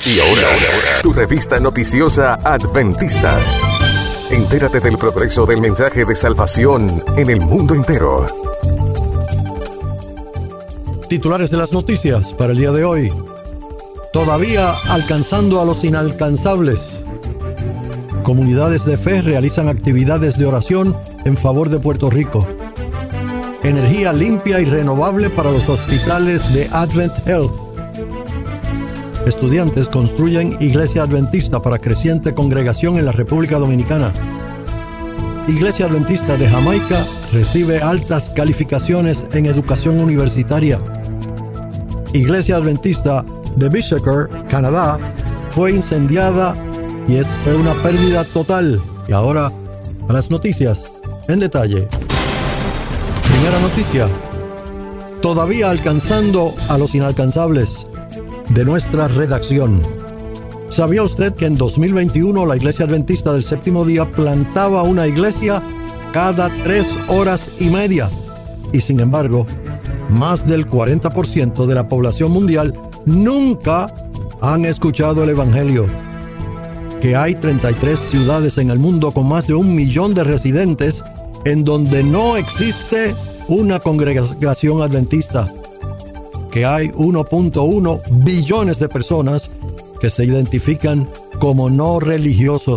Y ahora, tu revista noticiosa Adventista. Entérate del progreso del mensaje de salvación en el mundo entero. Titulares de las noticias para el día de hoy. Todavía alcanzando a los inalcanzables. Comunidades de fe realizan actividades de oración en favor de Puerto Rico. Energía limpia y renovable para los hospitales de Advent Health. Estudiantes construyen iglesia adventista para creciente congregación en la República Dominicana. Iglesia Adventista de Jamaica recibe altas calificaciones en educación universitaria. Iglesia Adventista de Bishker, Canadá, fue incendiada y fue una pérdida total. Y ahora a las noticias en detalle. Primera noticia. Todavía alcanzando a los inalcanzables. De nuestra redacción. ¿Sabía usted que en 2021 la Iglesia Adventista del Séptimo Día plantaba una iglesia cada 3 horas y media? Y sin embargo, más del 40% de la población mundial nunca han escuchado el Evangelio. Que hay 33 ciudades en el mundo con más de 1 millón de residentes en donde no existe una congregación adventista. Que hay 1.1 billones de personas que se identifican como no religiosos.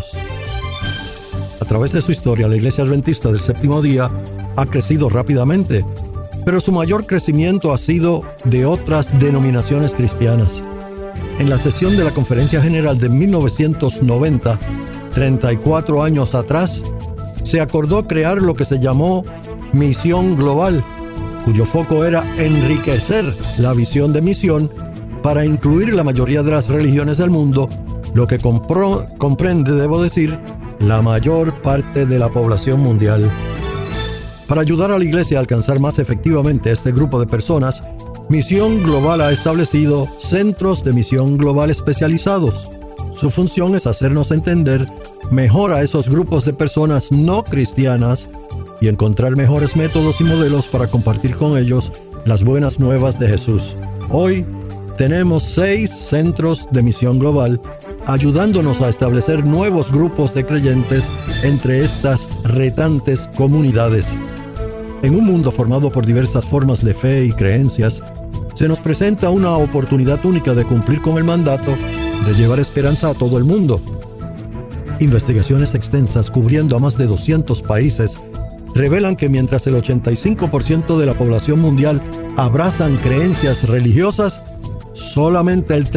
A través de su historia, la Iglesia Adventista del Séptimo Día ha crecido rápidamente, pero su mayor crecimiento ha sido de otras denominaciones cristianas. En la sesión de la Conferencia General de 1990, 34 años atrás, se acordó crear lo que se llamó Misión Global, cuyo foco era enriquecer la visión de misión para incluir la mayoría de las religiones del mundo, lo que comprende, debo decir, la mayor parte de la población mundial. Para ayudar a la Iglesia a alcanzar más efectivamente este grupo de personas, Misión Global ha establecido centros de misión global especializados. Su función es hacernos entender mejor a esos grupos de personas no cristianas y encontrar mejores métodos y modelos para compartir con ellos las buenas nuevas de Jesús. Hoy tenemos 6 centros de misión global, ayudándonos a establecer nuevos grupos de creyentes entre estas retantes comunidades. En un mundo formado por diversas formas de fe y creencias, se nos presenta una oportunidad única de cumplir con el mandato de llevar esperanza a todo el mundo. Investigaciones extensas cubriendo a más de 200 países revelan que mientras el 85% de la población mundial abrazan creencias religiosas, solamente el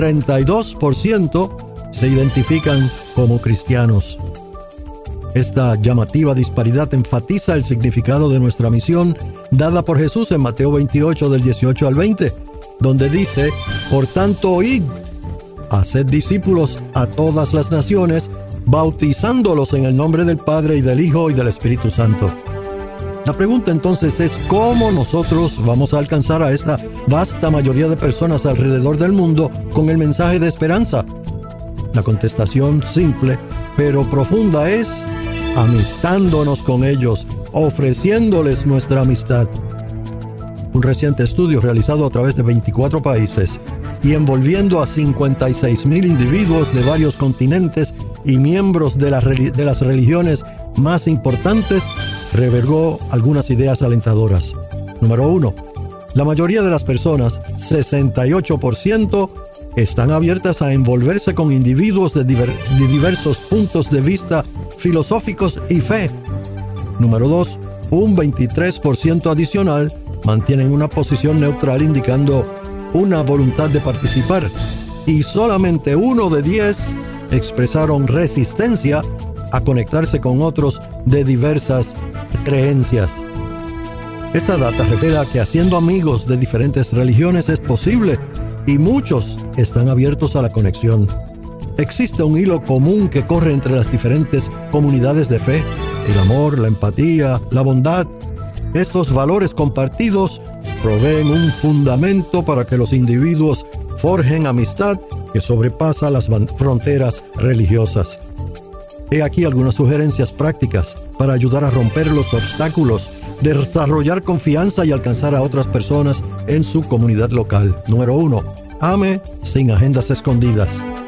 32% se identifican como cristianos. Esta llamativa disparidad enfatiza el significado de nuestra misión dada por Jesús en Mateo 28 del 18 al 20, donde dice: por tanto, id, haced discípulos a todas las naciones, bautizándolos en el nombre del Padre y del Hijo y del Espíritu Santo. La pregunta entonces es: ¿cómo nosotros vamos a alcanzar a esta vasta mayoría de personas alrededor del mundo con el mensaje de esperanza? La contestación simple pero profunda es: amistándonos con ellos, ofreciéndoles nuestra amistad. Un reciente estudio realizado a través de 24 países y envolviendo a 56,000 individuos de varios continentes y miembros de las religiones más importantes reveló algunas ideas alentadoras. Número 1. La mayoría de las personas, 68%, están abiertas a envolverse con individuos de diversos puntos de vista filosóficos y fe. Número 2. Un 23% adicional mantienen una posición neutral indicando una voluntad de participar, y solamente 1 de 10 expresaron resistencia a conectarse con otros de diversas creencias. Esta data revela que haciendo amigos de diferentes religiones es posible y muchos están abiertos a la conexión. Existe un hilo común que corre entre las diferentes comunidades de fe: el amor, la empatía, la bondad. Estos valores compartidos proveen un fundamento para que los individuos forjen amistad que sobrepasa las fronteras religiosas. He aquí algunas sugerencias prácticas para ayudar a romper los obstáculos, desarrollar confianza y alcanzar a otras personas en su comunidad local. Número 1. Ame sin agendas escondidas.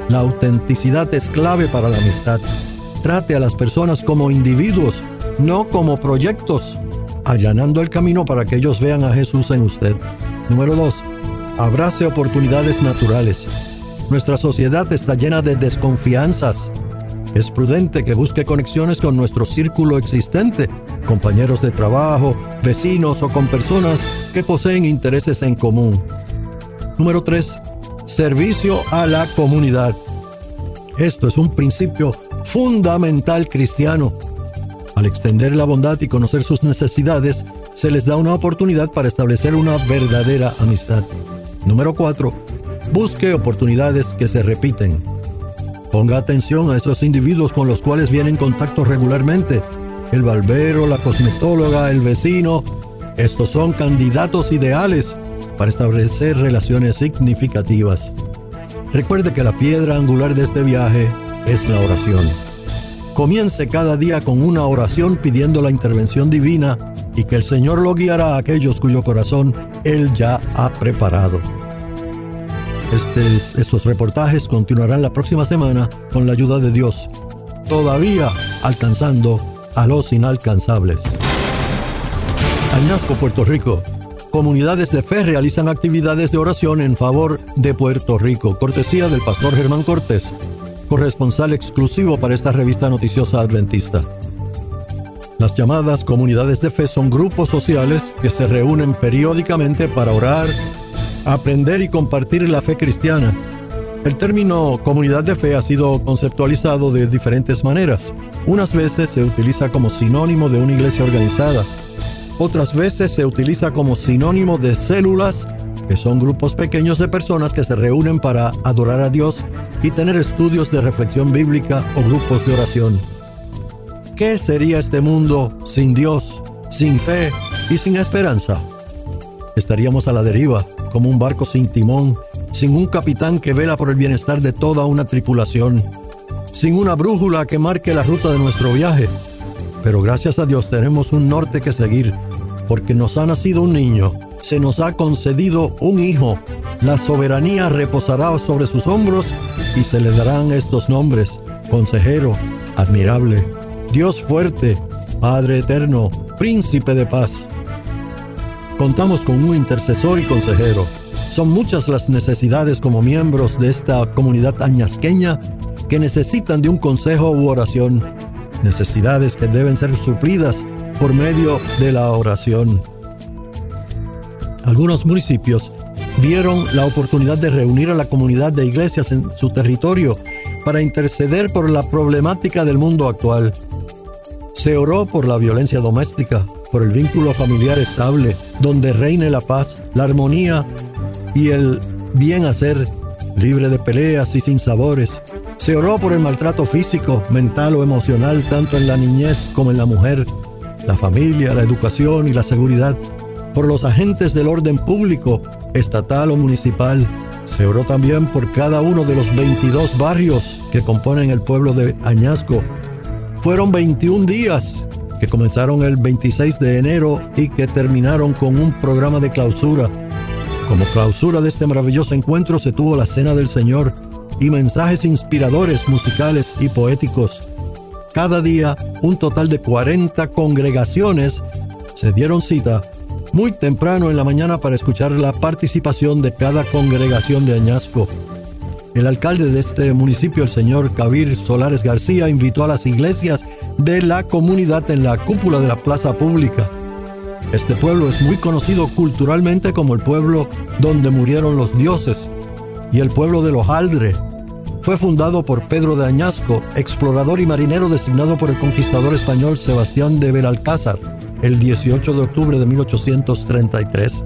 La autenticidad es clave para la amistad. Trate a las personas como individuos, no como proyectos, allanando el camino para que ellos vean a Jesús en usted. Número 2. Abrace oportunidades naturales. Nuestra sociedad está llena de desconfianzas. Es prudente que busque conexiones con nuestro círculo existente, compañeros de trabajo, vecinos o con personas que poseen intereses en común. Número 3. Servicio a la comunidad. Esto es un principio fundamental cristiano. Al extender la bondad y conocer sus necesidades, se les da una oportunidad para establecer una verdadera amistad. Número 4. Busque oportunidades que se repiten. Ponga atención a esos individuos con los cuales viene en contacto regularmente. El barbero, la cosmetóloga, el vecino. Estos son candidatos ideales para establecer relaciones significativas. Recuerde que la piedra angular de este viaje es la oración. Comience cada día con una oración pidiendo la intervención divina y que el Señor lo guiará a aquellos cuyo corazón Él ya ha preparado. Estos reportajes continuarán la próxima semana con la ayuda de Dios, todavía alcanzando a los inalcanzables. Añasco, Puerto Rico. Comunidades de fe realizan actividades de oración en favor de Puerto Rico, cortesía del pastor Germán Cortés, corresponsal exclusivo para esta revista noticiosa adventista. Las llamadas comunidades de fe son grupos sociales que se reúnen periódicamente para orar, aprender y compartir la fe cristiana. El término comunidad de fe ha sido conceptualizado de diferentes maneras. Unas veces se utiliza como sinónimo de una iglesia organizada. Otras veces se utiliza como sinónimo de células, que son grupos pequeños de personas que se reúnen para adorar a Dios y tener estudios de reflexión bíblica o grupos de oración. ¿Qué sería este mundo sin Dios, sin fe y sin esperanza? Estaríamos a la deriva, como un barco sin timón, sin un capitán que vela por el bienestar de toda una tripulación, sin una brújula que marque la ruta de nuestro viaje. Pero gracias a Dios tenemos un norte que seguir, porque nos ha nacido un niño, se nos ha concedido un hijo, la soberanía reposará sobre sus hombros y se le darán estos nombres: Consejero, Admirable, Dios fuerte, Padre eterno, Príncipe de paz. Contamos con un intercesor y consejero. Son muchas las necesidades como miembros de esta comunidad añasqueña que necesitan de un consejo u oración. Necesidades que deben ser suplidas por medio de la oración. Algunos municipios vieron la oportunidad de reunir a la comunidad de iglesias en su territorio para interceder por la problemática del mundo actual. Se oró por la violencia doméstica, por el vínculo familiar estable, donde reine la paz, la armonía y el bien hacer, libre de peleas y sin sabores. Se oró por el maltrato físico, mental o emocional, tanto en la niñez como en la mujer, la familia, la educación y la seguridad. Por los agentes del orden público, estatal o municipal. Se oró también por cada uno de los 22 barrios que componen el pueblo de Añasco. Fueron 21 días que comenzaron el 26 de enero y que terminaron con un programa de clausura. Como clausura de este maravilloso encuentro se tuvo la Cena del Señor y mensajes inspiradores, musicales y poéticos. Cada día, un total de 40 congregaciones se dieron cita muy temprano en la mañana para escuchar la participación de cada congregación de Añasco. El alcalde de este municipio, el señor Kabir Solares García, invitó a las iglesias de la comunidad en la cúpula de la plaza pública. Este pueblo es muy conocido culturalmente como el pueblo donde murieron los dioses y el pueblo de los Hojaldre. Fue fundado por Pedro de Añasco, explorador y marinero designado por el conquistador español Sebastián de Belalcázar, el 18 de octubre de 1833.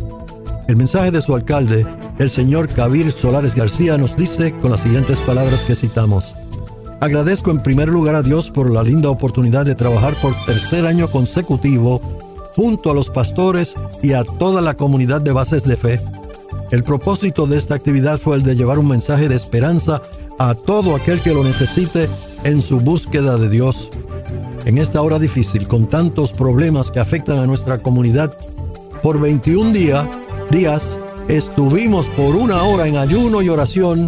El mensaje de su alcalde, el señor Kabir Solares García, nos dice con las siguientes palabras que citamos: agradezco en primer lugar a Dios por la linda oportunidad de trabajar por tercer año consecutivo junto a los pastores y a toda la comunidad de bases de fe. El propósito de esta actividad fue el de llevar un mensaje de esperanza a todo aquel que lo necesite en su búsqueda de Dios. En esta hora difícil, con tantos problemas que afectan a nuestra comunidad, por 21 días estuvimos por una hora en ayuno y oración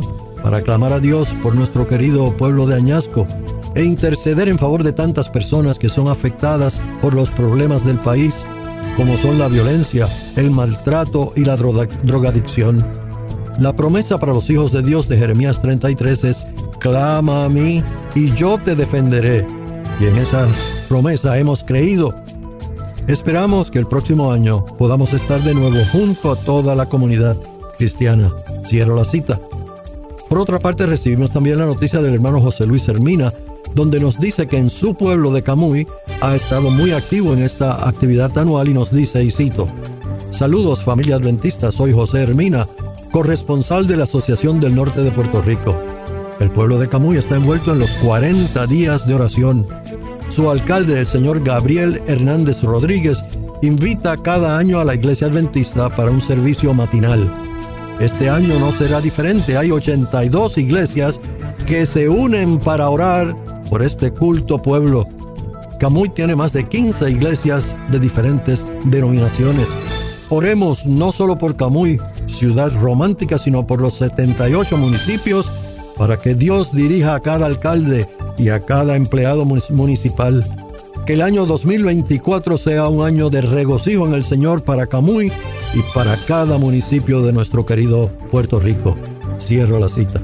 para clamar a Dios por nuestro querido pueblo de Añasco e interceder en favor de tantas personas que son afectadas por los problemas del país, como son la violencia, el maltrato y la drogadicción. La promesa para los hijos de Dios de Jeremías 33 es: clama a mí y yo te defenderé. Y en esa promesa hemos creído. Esperamos que el próximo año podamos estar de nuevo junto a toda la comunidad cristiana. Cierro la cita. Por otra parte, recibimos también la noticia del hermano José Luis Hermina, donde nos dice que en su pueblo de Camuy ha estado muy activo en esta actividad anual y nos dice, y cito: saludos familia adventista, soy José Hermina, corresponsal de la Asociación del Norte de Puerto Rico. El pueblo de Camuy está envuelto en los 40 días de oración. Su alcalde, el señor Gabriel Hernández Rodríguez, invita cada año a la iglesia adventista para un servicio matinal. Este año no será diferente. Hay 82 iglesias que se unen para orar por este culto pueblo. Camuy tiene más de 15 iglesias de diferentes denominaciones. Oremos no solo por Camuy, ciudad romántica, sino por los 78 municipios, para que Dios dirija a cada alcalde y a cada empleado municipal. Que el año 2024 sea un año de regocijo en el Señor para Camuy y para cada municipio de nuestro querido Puerto Rico. Cierro la cita.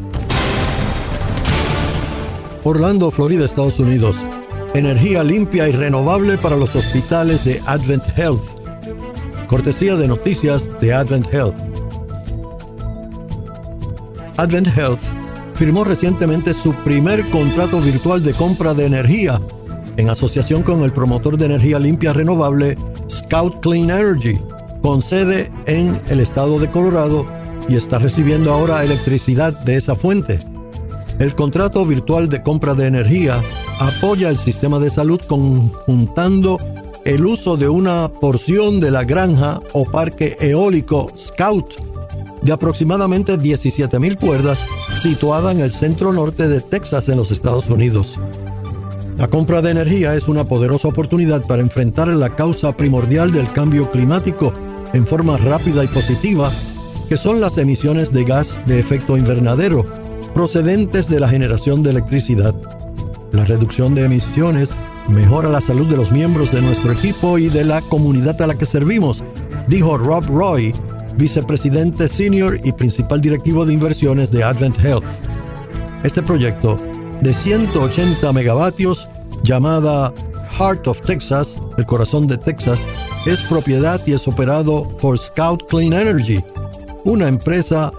Orlando, Florida, Estados Unidos. Energía limpia y renovable para los hospitales de Advent Health. Cortesía de noticias de Advent Health. Advent Health firmó recientemente su primer contrato virtual de compra de energía en asociación con el promotor de energía limpia renovable Scout Clean Energy, con sede en el estado de Colorado, y está recibiendo ahora electricidad de esa fuente. El contrato virtual de compra de energía apoya el sistema de salud conjuntando el uso de una porción de la granja o parque eólico Scout de aproximadamente 17,000 cuerdas situada en el centro norte de Texas en los Estados Unidos. La compra de energía es una poderosa oportunidad para enfrentar la causa primordial del cambio climático en forma rápida y positiva, que son las emisiones de gas de efecto invernadero procedentes de la generación de electricidad. La reducción de emisiones mejora la salud de los miembros de nuestro equipo y de la comunidad a la que servimos, dijo Rob Roy, vicepresidente senior y principal directivo de inversiones de Advent Health. Este proyecto de 180 megavatios, llamada Heart of Texas, el corazón de Texas, es propiedad y es operado por Scout Clean Energy, una empresa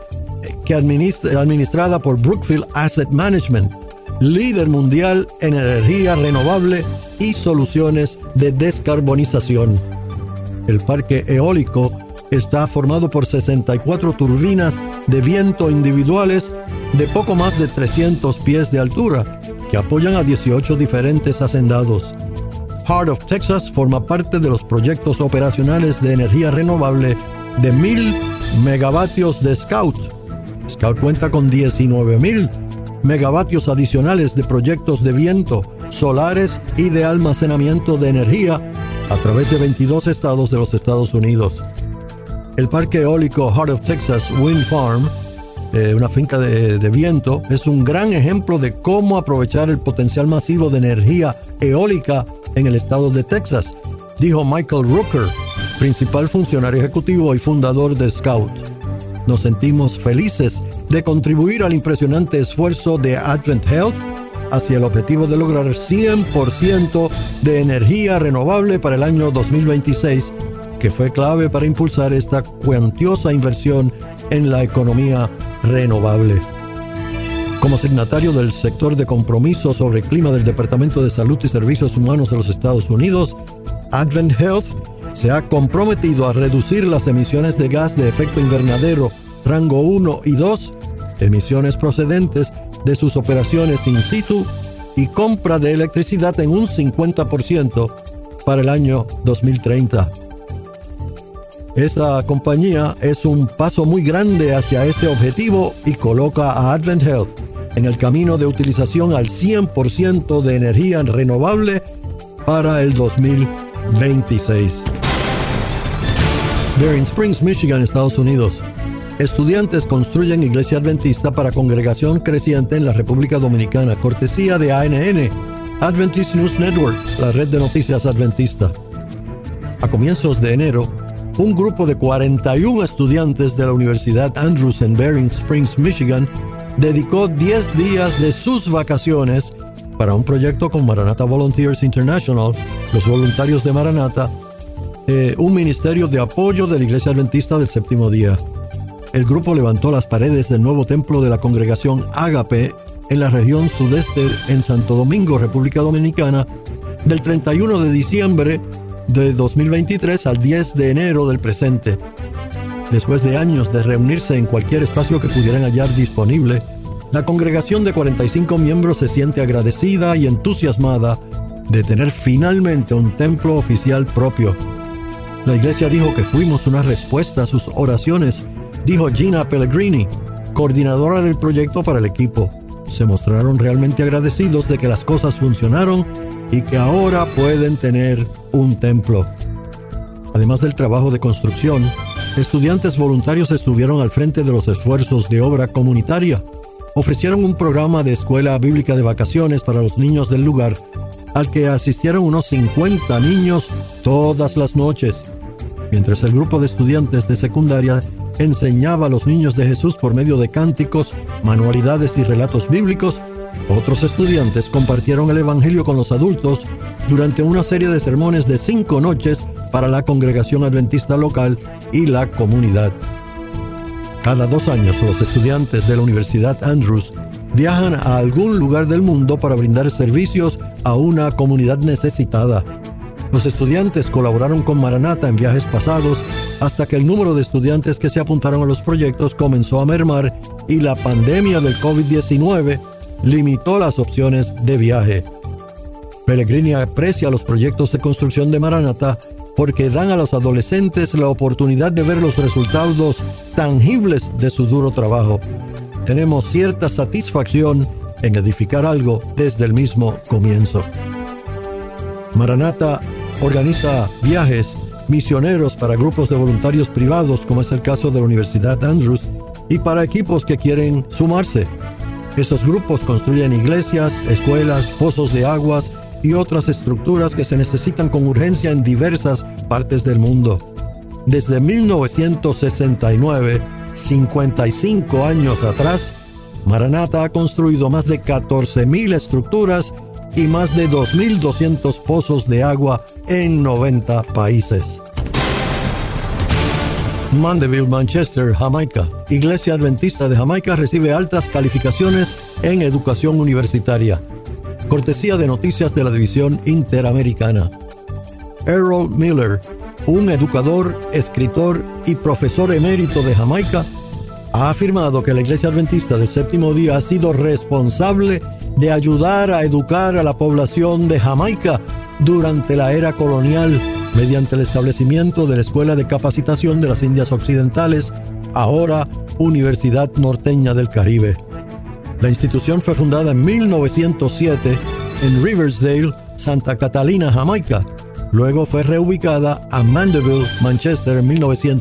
administrada por Brookfield Asset Management, líder mundial en energía renovable y soluciones de descarbonización. El parque eólico está formado por 64 turbinas de viento individuales de poco más de 300 pies de altura, que apoyan a 18 diferentes hacendados. Heart of Texas forma parte de los proyectos operacionales de energía renovable de 1,000 megavatios de Scout. Scout cuenta con 19,000 megavatios adicionales de proyectos de viento, solares y de almacenamiento de energía a través de 22 estados de los Estados Unidos. El parque eólico Heart of Texas Wind Farm, una finca de viento, es un gran ejemplo de cómo aprovechar el potencial masivo de energía eólica en el estado de Texas, dijo Michael Rooker, principal funcionario ejecutivo y fundador de Scout. Nos sentimos felices de contribuir al impresionante esfuerzo de Advent Health hacia el objetivo de lograr 100% de energía renovable para el año 2026, que fue clave para impulsar esta cuantiosa inversión en la economía renovable. Como signatario del sector de compromiso sobre el clima del Departamento de Salud y Servicios Humanos de los Estados Unidos, Advent Health se ha comprometido a reducir las emisiones de gas de efecto invernadero rango 1 y 2, emisiones procedentes de sus operaciones in situ y compra de electricidad en un 50% para el año 2030. Esta compañía es un paso muy grande hacia ese objetivo y coloca a Advent Health en el camino de utilización al 100% de energía renovable para el 2026. Berrien Springs, Michigan, Estados Unidos. Estudiantes construyen iglesia adventista para congregación creciente en la República Dominicana, cortesía de ANN, Adventist News Network, la red de noticias adventista. A comienzos de enero, un grupo de 41 estudiantes de la Universidad Andrews en Bering Springs, Michigan, dedicó 10 días de sus vacaciones para un proyecto con Maranatha Volunteers International, los voluntarios de Maranatha, un ministerio de apoyo de la Iglesia Adventista del Séptimo Día. El grupo levantó las paredes del nuevo templo de la congregación Ágape en la región sudeste en Santo Domingo, República Dominicana, del 31 de diciembre de 2023 al 10 de enero del presente. Después de años de reunirse en cualquier espacio que pudieran hallar disponible, la congregación de 45 miembros se siente agradecida y entusiasmada de tener finalmente un templo oficial propio. La iglesia dijo que fuimos una respuesta a sus oraciones, dijo Gina Pellegrini, coordinadora del proyecto para el equipo. Se mostraron realmente agradecidos de que las cosas funcionaron y que ahora pueden tener un templo. Además del trabajo de construcción, estudiantes voluntarios estuvieron al frente de los esfuerzos de obra comunitaria. Ofrecieron un programa de escuela bíblica de vacaciones para los niños del lugar, al que asistieron unos 50 niños todas las noches. Mientras el grupo de estudiantes de secundaria enseñaba a los niños de Jesús por medio de cánticos, manualidades y relatos bíblicos, otros estudiantes compartieron el evangelio con los adultos durante una serie de sermones de 5 noches para la congregación adventista local y la comunidad. Cada 2 años, los estudiantes de la Universidad Andrews viajan a algún lugar del mundo para brindar servicios a una comunidad necesitada. Los estudiantes colaboraron con Maranatha en viajes pasados hasta que el número de estudiantes que se apuntaron a los proyectos comenzó a mermar y la pandemia del COVID-19 limitó las opciones de viaje. Pellegrini aprecia los proyectos de construcción de Maranatha porque dan a los adolescentes la oportunidad de ver los resultados tangibles de su duro trabajo. Tenemos cierta satisfacción en edificar algo desde el mismo comienzo. Maranatha organiza viajes misioneros para grupos de voluntarios privados, como es el caso de la Universidad Andrews, y para equipos que quieren sumarse. Esos grupos construyen iglesias, escuelas, pozos de aguas y otras estructuras que se necesitan con urgencia en diversas partes del mundo. Desde 1969, 55 años atrás, Maranatha ha construido más de 14,000 estructuras y más de 2,200 pozos de agua en 90 países. Mandeville, Manchester, Jamaica. Iglesia Adventista de Jamaica recibe altas calificaciones en educación universitaria. Cortesía de noticias de la División Interamericana. Errol Miller, un educador, escritor y profesor emérito de Jamaica, ha afirmado que la Iglesia Adventista del Séptimo Día ha sido responsable de ayudar a educar a la población de Jamaica durante la era colonial mediante el establecimiento de la Escuela de Capacitación de las Indias Occidentales, ahora Universidad Norteña del Caribe. La institución fue fundada en 1907 en Riversdale, Santa Catalina, Jamaica. Luego fue reubicada a Mandeville, Manchester, en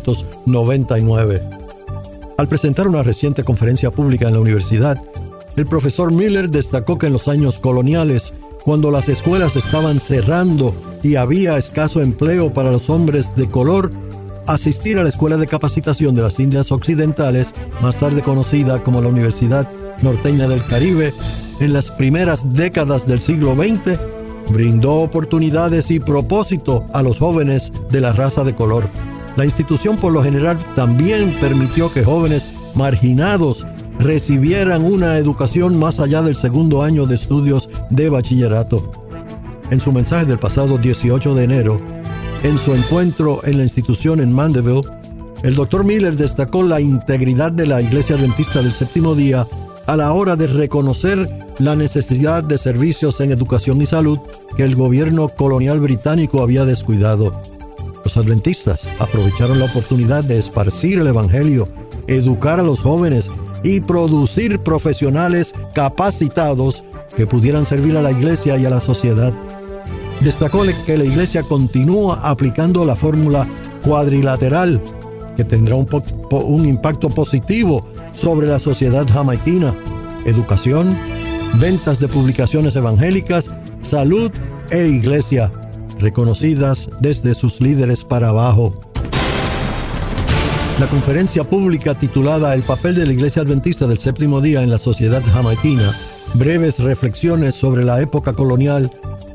1999. Al presentar una reciente conferencia pública en la universidad, el profesor Miller destacó que en los años coloniales, cuando las escuelas estaban cerrando y había escaso empleo para los hombres de color, asistir a la Escuela de Capacitación de las Indias Occidentales, más tarde conocida como la Universidad Norteña del Caribe, en las primeras décadas del siglo XX, brindó oportunidades y propósito a los jóvenes de la raza de color. La institución por lo general también permitió que jóvenes marginados recibieran una educación más allá del segundo año de estudios de bachillerato. En su mensaje del pasado 18 de enero, en su encuentro en la institución en Mandeville, el Dr. Miller destacó la integridad de la Iglesia Adventista del Séptimo Día a la hora de reconocer la necesidad de servicios en educación y salud que el gobierno colonial británico había descuidado. Los adventistas aprovecharon la oportunidad de esparcir el evangelio, educar a los jóvenes y producir profesionales capacitados que pudieran servir a la iglesia y a la sociedad. Destacó que la iglesia continúa aplicando la fórmula cuadrilateral, que tendrá un impacto positivo sobre la sociedad jamaiquina: educación, ventas de publicaciones evangélicas, salud e iglesia, reconocidas desde sus líderes para abajo. La conferencia pública titulada El papel de la Iglesia Adventista del Séptimo Día en la sociedad jamaiquina, breves reflexiones sobre la época colonial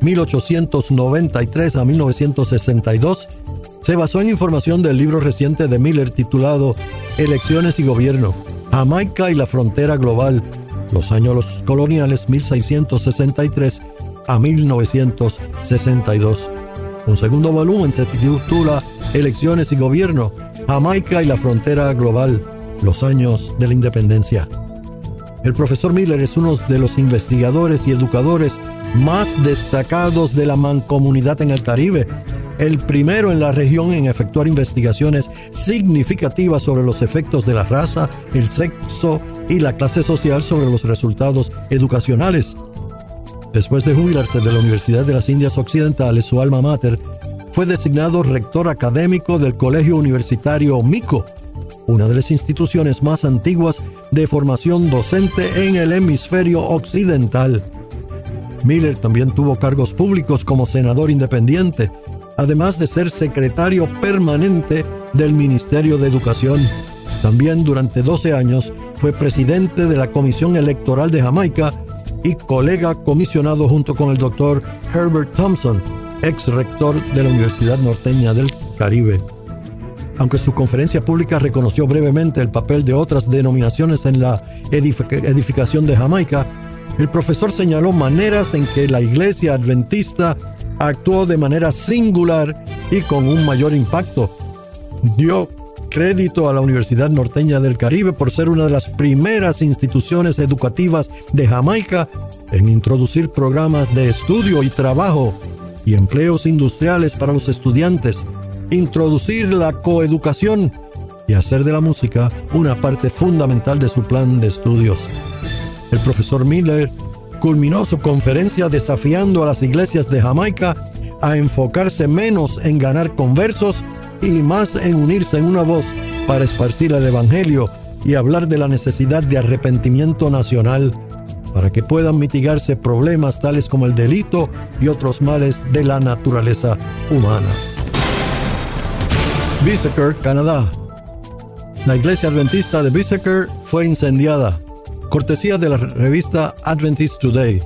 1893 a 1962, se basó en información del libro reciente de Miller titulado Elecciones y Gobierno, Jamaica y la Frontera Global, los años coloniales 1663 a 1962. Un segundo volumen se titula Elecciones y Gobierno, Jamaica y la Frontera Global, los años de la independencia. El profesor Miller es uno de los investigadores y educadores más destacados de la mancomunidad en el Caribe, el primero en la región en efectuar investigaciones significativas sobre los efectos de la raza, el sexo y la clase social sobre los resultados educacionales. Después de jubilarse de la Universidad de las Indias Occidentales, su alma mater, fue designado rector académico del Colegio Universitario Mico, una de las instituciones más antiguas de formación docente en el hemisferio occidental. Miller también tuvo cargos públicos como senador independiente, además de ser secretario permanente del Ministerio de Educación. También durante 12 años fue presidente de la Comisión Electoral de Jamaica y colega comisionado junto con el doctor Herbert Thompson, ex rector de la Universidad Norteña del Caribe. Aunque su conferencia pública reconoció brevemente el papel de otras denominaciones en la edificación de Jamaica, el profesor señaló maneras en que la Iglesia Adventista actuó de manera singular y con un mayor impacto. Dio crédito a la Universidad Norteña del Caribe por ser una de las primeras instituciones educativas de Jamaica en introducir programas de estudio y trabajo y empleos industriales para los estudiantes, introducir la coeducación y hacer de la música una parte fundamental de su plan de estudios. El profesor Miller culminó su conferencia desafiando a las iglesias de Jamaica a enfocarse menos en ganar conversos y más en unirse en una voz para esparcir el evangelio y hablar de la necesidad de arrepentimiento nacional para que puedan mitigarse problemas tales como el delito y otros males de la naturaleza humana. Biseker, Canadá. La iglesia adventista de Biseker fue incendiada, cortesía de la revista Adventist Today.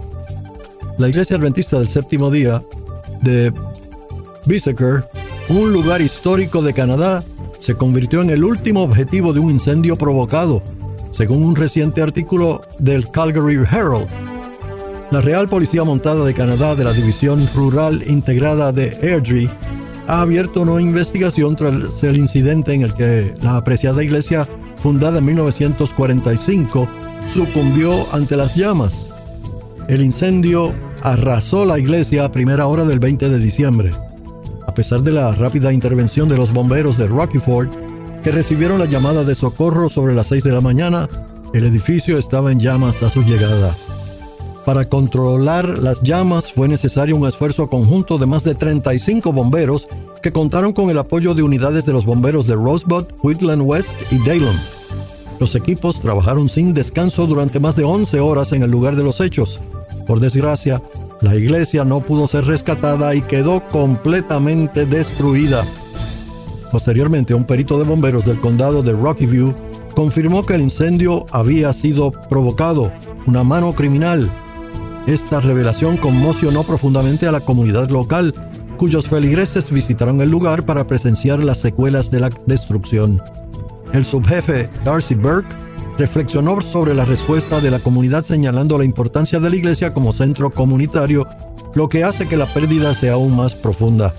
La iglesia adventista del Séptimo Día de Biseker, un lugar histórico de Canadá, se convirtió en el último objetivo de un incendio provocado, según un reciente artículo del Calgary Herald. La Real Policía Montada de Canadá de la División Rural Integrada de Airdrie ha abierto una investigación tras el incidente en el que la apreciada iglesia, fundada en 1945, sucumbió ante las llamas. El incendio arrasó la iglesia a primera hora del 20 de diciembre. A pesar de la rápida intervención de los bomberos de Rocky Ford, que recibieron la llamada de socorro sobre las 6 de la mañana, el edificio estaba en llamas a su llegada. Para controlar las llamas fue necesario un esfuerzo conjunto de más de 35 bomberos que contaron con el apoyo de unidades de los bomberos de Rosebud, Wheatland West y Daylon. Los equipos trabajaron sin descanso durante más de 11 horas en el lugar de los hechos. Por desgracia, la iglesia no pudo ser rescatada y quedó completamente destruida. Posteriormente, un perito de bomberos del condado de Rocky View confirmó que el incendio había sido provocado, una mano criminal. Esta revelación conmocionó profundamente a la comunidad local, cuyos feligreses visitaron el lugar para presenciar las secuelas de la destrucción. El subjefe Darcy Burke reflexionó sobre la respuesta de la comunidad señalando la importancia de la iglesia como centro comunitario, lo que hace que la pérdida sea aún más profunda.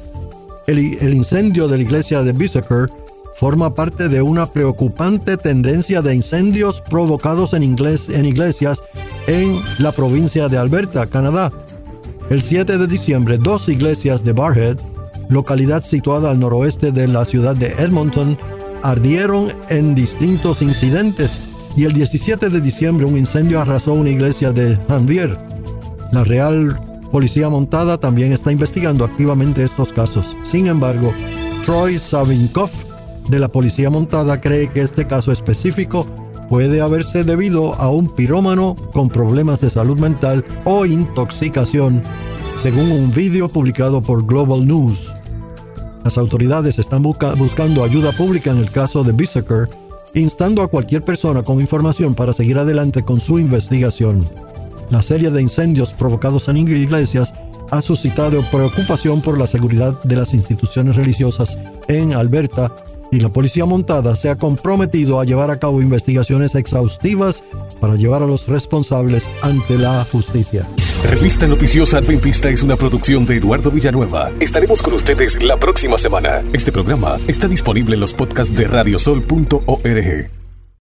El incendio de la iglesia de Biseker forma parte de una preocupante tendencia de incendios provocados en iglesias en la provincia de Alberta, Canadá. El 7 de diciembre, 2 iglesias de Barrhead, localidad situada al noroeste de la ciudad de Edmonton, ardieron en distintos incidentes, y el 17 de diciembre un incendio arrasó una iglesia de Janvier. La Real Policía Montada también está investigando activamente estos casos. Sin embargo, Troy Savinkoff, de la policía montada cree que este caso específico puede haberse debido a un pirómano con problemas de salud mental o intoxicación, según un vídeo publicado por Global News. Las autoridades están buscando ayuda pública en el caso de Bisaker, instando a cualquier persona con información para seguir adelante con su investigación. La serie de incendios provocados en iglesias ha suscitado preocupación por la seguridad de las instituciones religiosas en Alberta, y la policía montada se ha comprometido a llevar a cabo investigaciones exhaustivas para llevar a los responsables ante la justicia. Revista Noticiosa Adventista es una producción de Eduardo Villanueva. Estaremos con ustedes la próxima semana. Este programa está disponible en los podcasts de radiosol.org.